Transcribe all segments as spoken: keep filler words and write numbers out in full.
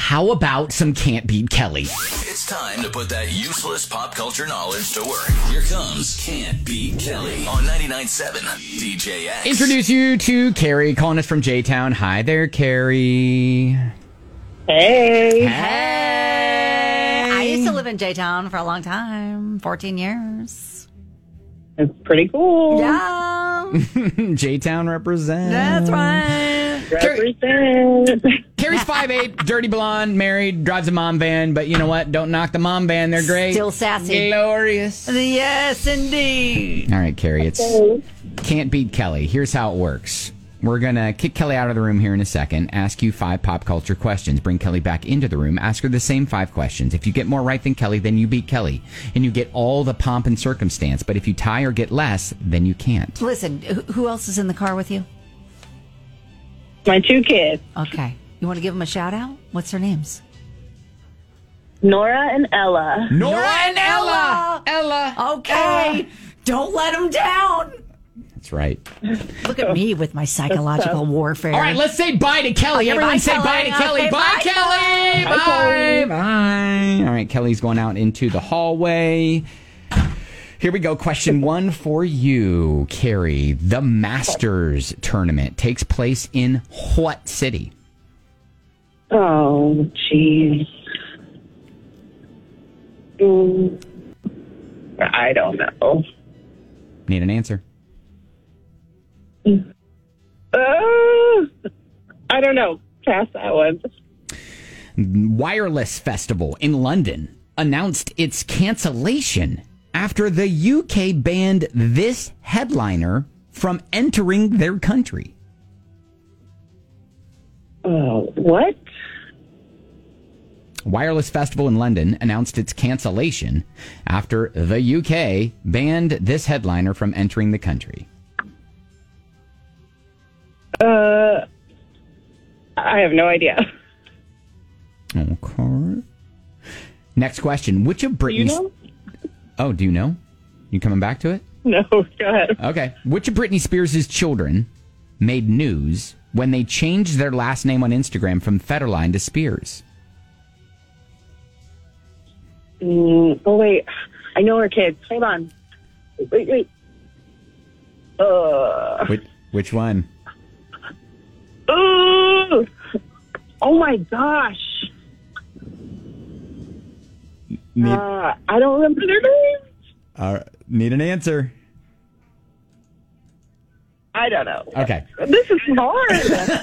how about some Can't Beat Kelly? It's time to put that useless pop culture knowledge to work. Here comes Can't Beat Kelly on ninety-nine point seven D J X. Introduce you to Carrie, calling us from J-Town. Hi there, Carrie. Hey. Hey. I used to live in J-Town for a long time, fourteen years. It's pretty cool. Yeah. J-Town represent. That's right. Represent. Carrie's five eight, dirty blonde, married, drives a mom van, but you know what? Don't knock the mom van. They're great. Still sassy. Glorious. Yes, indeed. All right, Carrie, it's Can't Beat Kelly. Here's how it works. We're going to kick Kelly out of the room here in a second, ask you five pop culture questions, bring Kelly back into the room, ask her the same five questions. If you get more right than Kelly, then you beat Kelly, and you get all the pomp and circumstance. But if you tie or get less, then you can't. Listen, wh- who else is in the car with you? My two kids, Okay. You want to give them a shout out? What's their names? Nora and Ella. Nora and Ella! Ella! Okay. Don't let them down. That's right. Look at me with my psychological warfare. All right, let's say bye to Kelly. Okay, Everyone bye, say bye to Kelly. Kelly. Okay, bye, bye, Kelly. Kelly. Bye. Bye. All right, Kelly's going out into the hallway. Here we go. Question one for you, Carrie. The Masters tournament takes place in what city? Oh, jeez. Mm, I don't know. Need an answer. Uh, I don't know. Pass that one. Wireless Festival in London announced its cancellation after the U K banned this headliner from entering their country. Oh, what? Wireless Festival in London announced its cancellation after the U K banned this headliner from entering the country. Uh, I have no idea. Okay. Next question. Which of Do you Britney's... know? Oh, do you know? You coming back to it? No, go ahead. Okay. Which of Britney Spears' children made news when they changed their last name on Instagram from Federline to Spears? Mm, oh, wait. I know her kids. Hold on. Wait, wait. Uh, Which, which one? Ooh. Oh, my gosh. Need, Uh, I don't remember their names. uh, need an answer. I don't know. Okay. This is hard.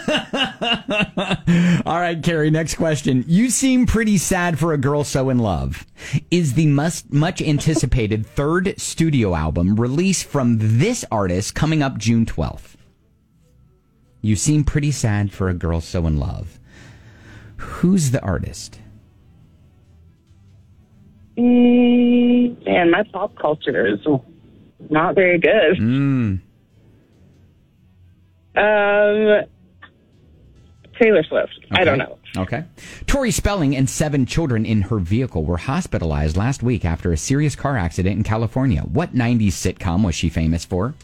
All right, Carrie, next question. You seem pretty sad for a girl so in love. Is the must, much anticipated third studio album released from this artist coming up June twelfth? You seem pretty sad for a girl so in love. Who's the artist? Mm, man, my pop culture is not very good. Mm. Um, Taylor Swift. I don't know. Okay. Tori Spelling and seven children in her vehicle were hospitalized last week after a serious car accident in California. What nineties sitcom was she famous for?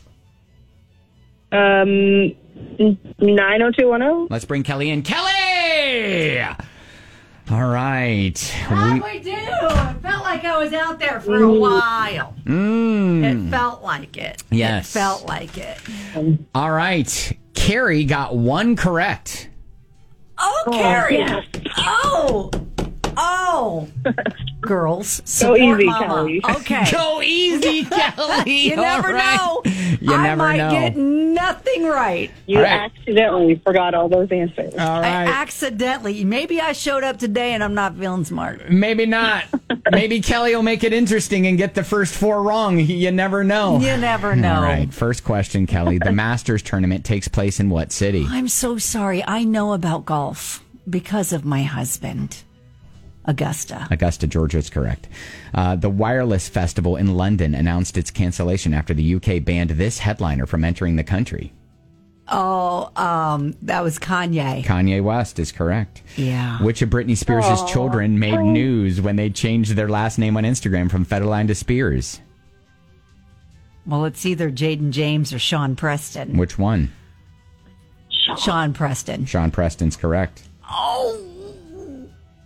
Um, nine oh two one oh. Let's bring Kelly in. Kelly! All right. How'd we do? It felt like I was out there for a while. Mm. It felt like it. Yes. It felt like it. All right. Carrie got one correct. Oh, Carrie. Oh. Oh. Girls, So support easy, mama. Kelly. Okay. Go easy, Kelly. You never All right. know. You I never might know. get nothing right. You All right. accidentally forgot all those answers. All I right. accidentally. Maybe I showed up today and I'm not feeling smart. Maybe not. Maybe Kelly will make it interesting and get the first four wrong. You never know. You never know. All right. First question, Kelly. The Masters tournament takes place in what city? I'm so sorry. I know about golf because of my husband, Augusta. Augusta, Georgia is correct. Uh, the Wireless Festival in London announced its cancellation after the U K banned this headliner from entering the country. Oh, um, that was Kanye. Kanye West is correct. Yeah. Which of Britney Spears' children made news when they changed their last name on Instagram from Federline to Spears? Well, it's either Jaden James or Sean Preston. Which one? Sean Preston. Sean Preston's correct. Oh.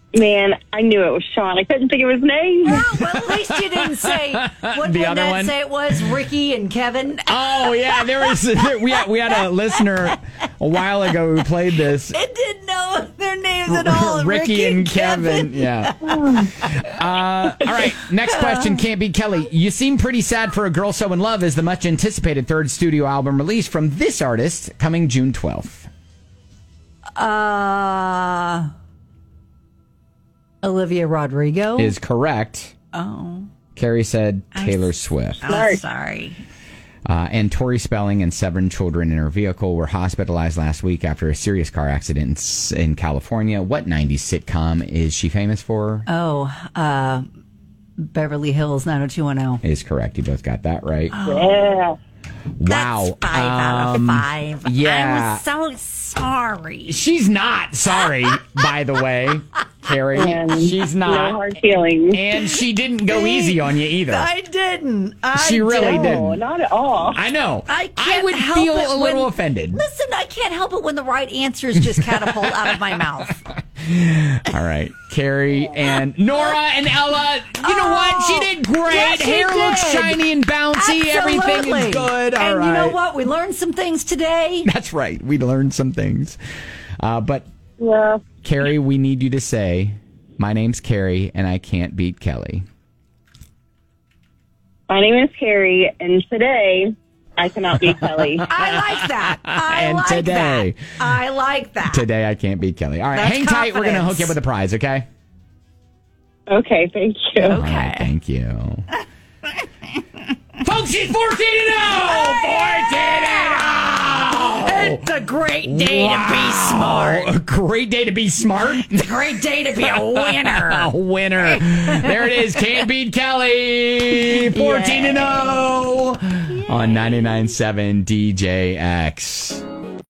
Man, I knew it was Sean. I couldn't think of his name. Oh, well, at least you didn't say. What The did other that one? say it was? Ricky and Kevin? Oh, yeah, there was there, we, had, we had a listener a while ago who played this. I didn't know their names at all. Ricky, and Kevin. Yeah. Uh, all right. Next question. Can't Beat Kelly. You seem pretty sad for a girl so in love is the much anticipated third studio album release from this artist coming June twelfth. Uh, Olivia Rodrigo? Is correct. Oh. Carrie said Taylor I, Swift. I'm Sorry. sorry. Uh, and Tori Spelling and seven children in her vehicle were hospitalized last week after a serious car accident in California. What nineties sitcom is she famous for? Oh, uh, Beverly Hills nine oh two one oh. Is correct. You both got that right. Yeah. Wow. That's five out of Um, five. yeah. I was so sorry. She's not sorry, by the way, Carrie. And She's No not. hard feelings. And she didn't go easy on you either. I didn't. I She really didn't. didn't. No, not at all. I know. I can't would help feel it a little when- offended. Listen, I can't help it when the right answers just catapult out of my mouth. All right. Carrie and Nora and Ella, you know what? She did great. Yes, she Hair looks did. shiny and bouncy. Everything Absolutely. is good. All and right. you know what? We learned some things today. That's right. We learned some things. Uh, but, Yeah. Carrie, we need you to say, my name's Carrie and I can't beat Kelly. My name is Carrie, and today I cannot beat Kelly. I like that. I And like today- that. I like that. Today I can't beat Kelly. All right. That's Hang tight. We're going to confidence. hook you up with a prize, okay? Okay, thank you. All right, thank you. Folks, she's fourteen and oh! fourteen and oh! It's a great day to be smart. A great day to be smart. It's a great day to be a winner. A winner. There it is. Can't beat Kelly. fourteen and oh on ninety-nine point seven D J X.